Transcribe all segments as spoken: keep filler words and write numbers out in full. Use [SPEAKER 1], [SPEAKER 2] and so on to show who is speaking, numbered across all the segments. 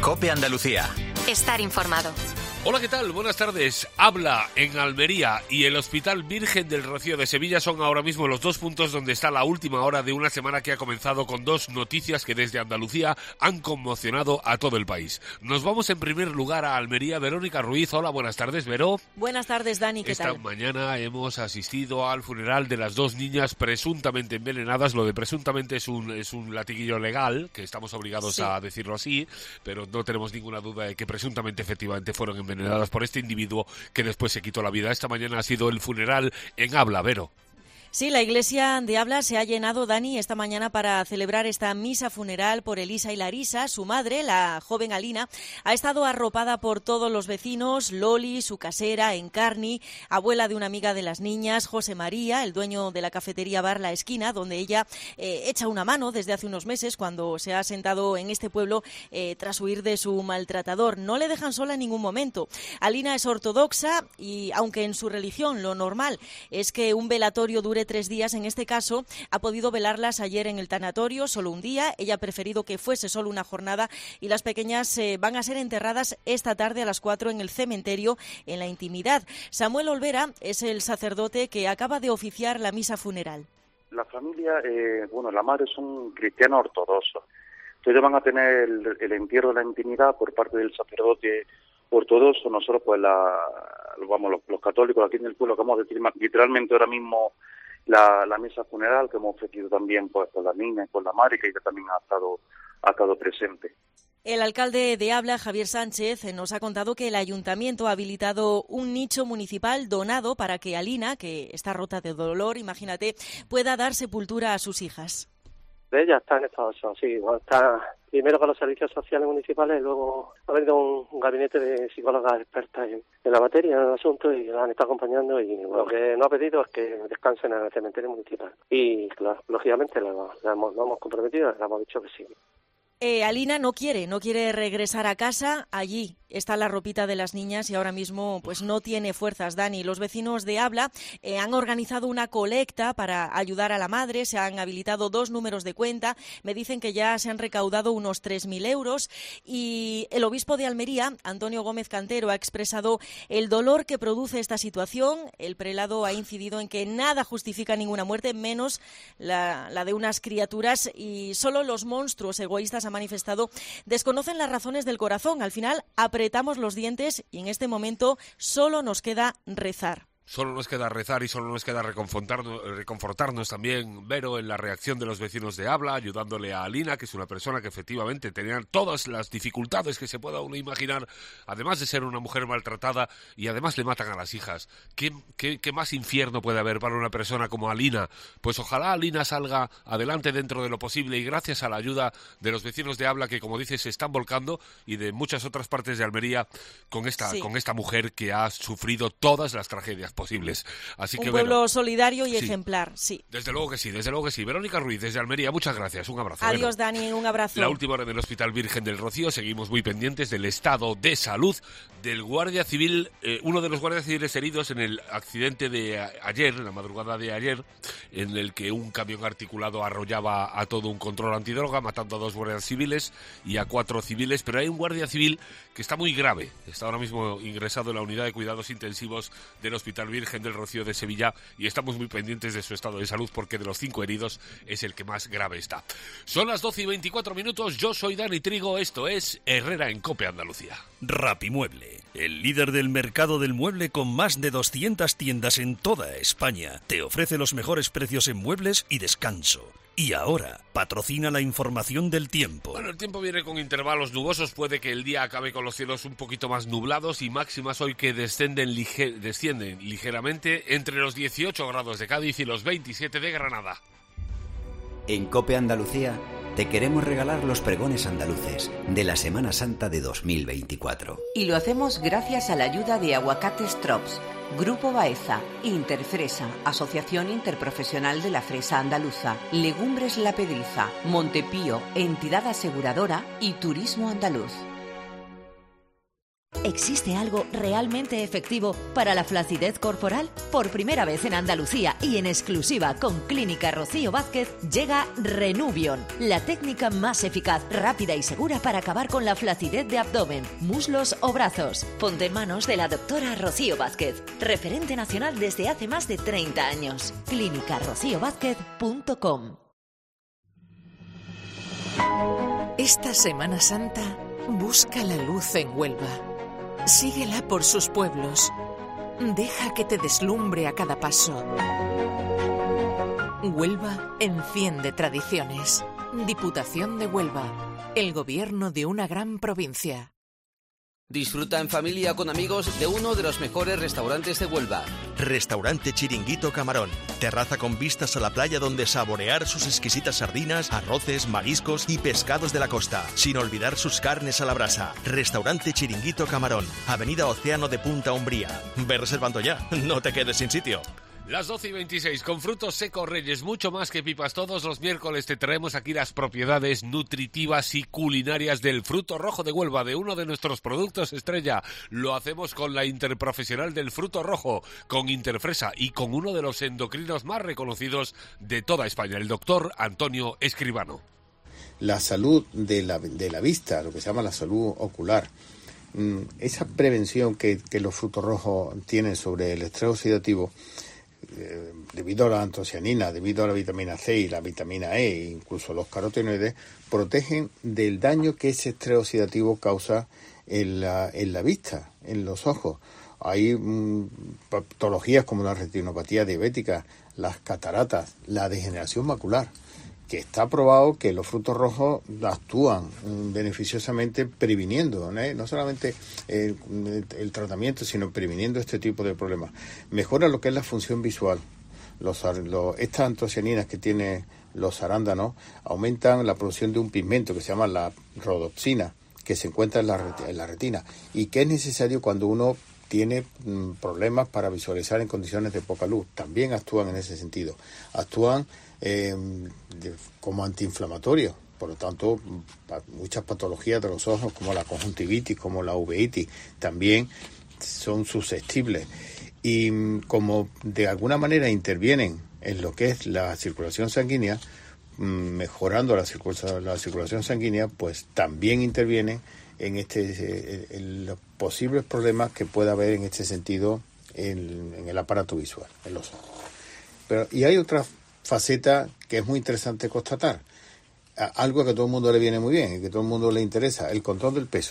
[SPEAKER 1] COPE Andalucía.
[SPEAKER 2] Estar informado.
[SPEAKER 3] Hola, ¿qué tal? Buenas tardes. Habla en Almería y el Hospital Virgen del Rocío de Sevilla son ahora mismo los dos puntos donde está la última hora de una semana que ha comenzado con dos noticias que desde Andalucía han conmocionado a todo el país. Nos vamos en primer lugar a Almería. Verónica Ruiz, hola, buenas tardes, Vero.
[SPEAKER 4] Buenas tardes, Dani, ¿qué
[SPEAKER 3] Esta
[SPEAKER 4] tal?
[SPEAKER 3] Esta mañana hemos asistido al funeral de las dos niñas presuntamente envenenadas. Lo de presuntamente es un, es un latiguillo legal, que estamos obligados sí. a decirlo así, pero no tenemos ninguna duda de que presuntamente efectivamente fueron envenenadas por este individuo que después se quitó la vida. Esta mañana ha sido el funeral en Abla, Vero.
[SPEAKER 4] Sí, la iglesia de Abla se ha llenado, Dani, esta mañana para celebrar esta misa funeral por Elisa y Larisa. Su madre, la joven Alina, ha estado arropada por todos los vecinos. Loli, su casera, Encarni, abuela de una amiga de las niñas, José María, el dueño de la cafetería Bar La Esquina, donde ella eh, echa una mano desde hace unos meses cuando se ha sentado en este pueblo eh, tras huir de su maltratador. No le dejan sola en ningún momento. Alina es ortodoxa y, aunque en su religión lo normal es que un velatorio dure tres días, en este caso ha podido velarlas ayer en el tanatorio, solo un día. Ella ha preferido que fuese solo una jornada y las pequeñas eh, van a ser enterradas esta tarde a las cuatro en el cementerio, en la intimidad. Samuel Olvera es el sacerdote que acaba de oficiar la misa funeral.
[SPEAKER 5] La familia, eh, bueno, la madre es un cristiano ortodoxo. Entonces van a tener el, el entierro de la intimidad por parte del sacerdote ortodoxo. Nosotros, pues, la, vamos, los, los católicos aquí en el pueblo, que vamos a decir literalmente ahora mismo La, la misa funeral que hemos ofrecido también pues con las niñas, con la madre, que ella también ha estado, ha estado presente.
[SPEAKER 4] El alcalde de Abla, Javier Sánchez, nos ha contado que el ayuntamiento ha habilitado un nicho municipal donado para que Alina, que está rota de dolor, imagínate, pueda dar sepultura a sus hijas.
[SPEAKER 6] Ella está en estado de shock, sí, igual está primero con los servicios sociales municipales, luego ha venido un, un gabinete de psicólogas expertas en, en la materia, en el asunto, y la han estado acompañando, y lo que no ha pedido es que descansen en el cementerio municipal. Y claro, lógicamente la, la hemos, lo hemos comprometido, le hemos dicho que sí.
[SPEAKER 4] Eh, Alina no quiere, no quiere regresar a casa. Allí está la ropita de las niñas y ahora mismo pues no tiene fuerzas, Dani. Los vecinos de Abla eh, han organizado una colecta para ayudar a la madre, se han habilitado dos números de cuenta, me dicen que ya se han recaudado unos tres mil euros y el obispo de Almería, Antonio Gómez Cantero, ha expresado el dolor que produce esta situación. El prelado ha incidido en que nada justifica ninguna muerte, menos la, la de unas criaturas, y solo los monstruos egoístas, ha manifestado, desconocen las razones del corazón. Al final apretamos los dientes y en este momento solo nos queda rezar.
[SPEAKER 3] Solo nos queda rezar y solo nos queda reconfortarnos, reconfortarnos también, Vero, en la reacción de los vecinos de Abla, ayudándole a Alina, que es una persona que efectivamente tenía todas las dificultades que se pueda uno imaginar, además de ser una mujer maltratada, y además le matan a las hijas. ¿Qué, qué, qué más infierno puede haber para una persona como Alina? Pues ojalá Alina salga adelante dentro de lo posible, y gracias a la ayuda de los vecinos de Abla, que como dices se están volcando, y de muchas otras partes de Almería, con esta, sí. con esta mujer que ha sufrido todas las tragedias posibles. Así
[SPEAKER 4] un
[SPEAKER 3] que,
[SPEAKER 4] pueblo
[SPEAKER 3] bueno,
[SPEAKER 4] solidario y
[SPEAKER 3] sí,
[SPEAKER 4] ejemplar, sí.
[SPEAKER 3] Desde luego que sí, desde luego que sí. Verónica Ruiz, desde Almería, muchas gracias, un abrazo.
[SPEAKER 4] Adiós,
[SPEAKER 3] bueno,
[SPEAKER 4] Dani, un abrazo.
[SPEAKER 3] La última hora del Hospital Virgen del Rocío, seguimos muy pendientes del estado de salud del guardia civil, eh, uno de los guardias civiles heridos en el accidente de ayer, en la madrugada de ayer, en el que un camión articulado arrollaba a todo un control antidroga, matando a dos guardias civiles y a cuatro civiles, pero hay un guardia civil que está muy grave, está ahora mismo ingresado en la unidad de cuidados intensivos del Hospital Virgen del Rocío de Sevilla, y estamos muy pendientes de su estado de salud porque de los cinco heridos es el que más grave está. Son las doce y veinticuatro minutos, yo soy Dani Trigo, esto es Herrera en COPE Andalucía.
[SPEAKER 7] Rapimueble, el líder del mercado del mueble con más de doscientas tiendas en toda España, te ofrece los mejores precios en muebles y descanso. Y ahora, patrocina la información del tiempo.
[SPEAKER 3] Bueno, el tiempo viene con intervalos nubosos, puede que el día acabe con los cielos un poquito más nublados y máximas hoy que descienden, lige- descienden ligeramente entre los dieciocho grados de Cádiz y los veintisiete de Granada.
[SPEAKER 8] En COPE Andalucía te queremos regalar los pregones andaluces de la Semana Santa de dos mil veinticuatro.
[SPEAKER 9] Y lo hacemos gracias a la ayuda de Aguacates Trops, Grupo Baeza, Interfresa, Asociación Interprofesional de la Fresa Andaluza, Legumbres La Pedriza, Montepío, Entidad Aseguradora y Turismo Andaluz.
[SPEAKER 1] ¿Existe algo realmente efectivo para la flacidez corporal? Por primera vez en Andalucía y en exclusiva con Clínica Rocío Vázquez llega Renuvion, la técnica más eficaz, rápida y segura para acabar con la flacidez de abdomen, muslos o brazos. Ponte en manos de la doctora Rocío Vázquez, referente nacional desde hace más de treinta años. clínica rocío vázquez punto com.
[SPEAKER 2] Esta Semana Santa busca la luz en Huelva. Síguela por sus pueblos. Deja que te deslumbre a cada paso. Huelva enciende tradiciones. Diputación de Huelva. El gobierno de una gran provincia.
[SPEAKER 10] Disfruta en familia o con amigos de uno de los mejores restaurantes de Huelva.
[SPEAKER 11] Restaurante Chiringuito Camarón. Terraza con vistas a la playa donde saborear sus exquisitas sardinas, arroces, mariscos y pescados de la costa. Sin olvidar sus carnes a la brasa. Restaurante Chiringuito Camarón. Avenida Océano de Punta Umbría. Ve reservando ya. No te quedes sin sitio.
[SPEAKER 3] Las doce y veintiséis, con frutos secos Reyes, mucho más que pipas. Todos los miércoles te traemos aquí las propiedades nutritivas y culinarias del fruto rojo de Huelva, de uno de nuestros productos estrella. Lo hacemos con la interprofesional del fruto rojo, con Interfresa y con uno de los endocrinos más reconocidos de toda España, el doctor Antonio Escribano.
[SPEAKER 12] La salud de la, de la vista, lo que se llama la salud ocular, esa prevención que, que los frutos rojos tienen sobre el estrés oxidativo, Eh, debido a la antocianina, debido a la vitamina C y la vitamina E, incluso los carotenoides, protegen del daño que ese estrés oxidativo causa en la, en la vista, en los ojos. Hay mmm, patologías como la retinopatía diabética, las cataratas, la degeneración macular, que está probado que los frutos rojos actúan mmm, beneficiosamente previniendo, ¿no? no solamente el, el tratamiento, sino previniendo este tipo de problemas. Mejora lo que es la función visual. Los, los, estas antocianinas que tienen los arándanos aumentan la producción de un pigmento que se llama la rodopsina, que se encuentra en la, en la retina y que es necesario cuando uno tiene mmm, problemas para visualizar en condiciones de poca luz. También actúan en ese sentido. Actúan Eh, de, como antiinflamatorio, por lo tanto pa, muchas patologías de los ojos como la conjuntivitis, como la uveitis también son susceptibles y como de alguna manera intervienen en lo que es la circulación sanguínea, mejorando la, circula, la circulación sanguínea, pues también intervienen en este en los posibles problemas que pueda haber en este sentido en, en el aparato visual, en los ojos. Pero y hay otra faceta que es muy interesante constatar, algo que a todo el mundo le viene muy bien y que a todo el mundo le interesa, el control del peso.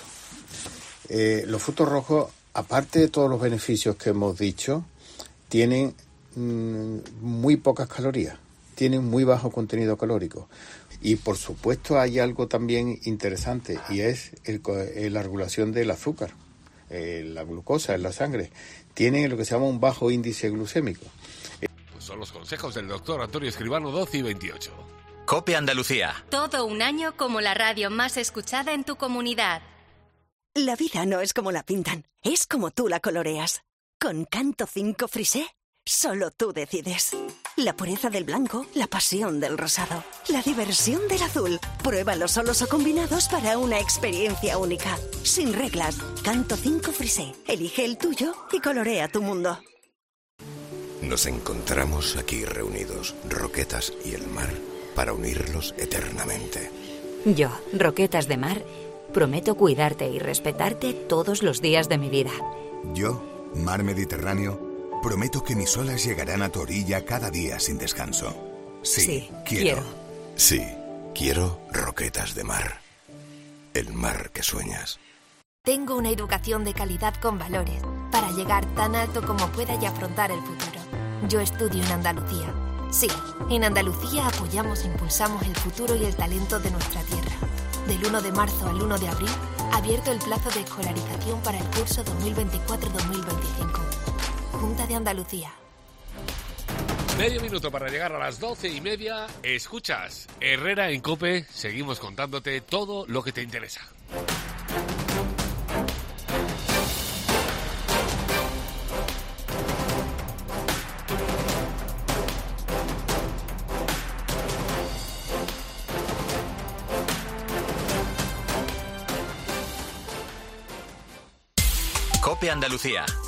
[SPEAKER 12] Eh, los frutos rojos, aparte de todos los beneficios que hemos dicho, tienen mmm, muy pocas calorías, tienen muy bajo contenido calórico. Y por supuesto hay algo también interesante y es el, el, la regulación del azúcar, eh, la glucosa en la sangre. Tienen lo que se llama un bajo índice glucémico.
[SPEAKER 3] Son los consejos del doctor Antonio Escribano, doce y veintiocho.
[SPEAKER 13] COPE Andalucía.
[SPEAKER 14] Todo un año como la radio más escuchada en tu comunidad.
[SPEAKER 15] La vida no es como la pintan, es como tú la coloreas. Con Canto cinco Frisé, solo tú decides. La pureza del blanco, la pasión del rosado, la diversión del azul. Pruébalos solos o combinados para una experiencia única. Sin reglas, Canto cinco Frisé. Elige el tuyo y colorea tu mundo.
[SPEAKER 16] Nos encontramos aquí reunidos, Roquetas y el mar, para unirlos eternamente.
[SPEAKER 17] Yo, Roquetas de Mar, prometo cuidarte y respetarte todos los días de mi vida.
[SPEAKER 16] Yo, Mar Mediterráneo, prometo que mis olas llegarán a tu orilla cada día sin descanso. Sí,
[SPEAKER 17] sí
[SPEAKER 16] quiero.
[SPEAKER 17] quiero.
[SPEAKER 16] Sí, quiero Roquetas de Mar. El mar que sueñas.
[SPEAKER 14] Tengo una educación de calidad con valores para llegar tan alto como pueda y afrontar el futuro. Yo estudio en Andalucía. Sí, en Andalucía apoyamos e impulsamos el futuro y el talento de nuestra tierra. Del uno de marzo al uno de abril, abierto el plazo de escolarización para el curso dos mil veinticuatro dos mil veinticinco. Junta de Andalucía.
[SPEAKER 3] Medio minuto para llegar a las doce y media. Escuchas Herrera en COPE. Seguimos contándote todo lo que te interesa.
[SPEAKER 13] Cope Andalucía.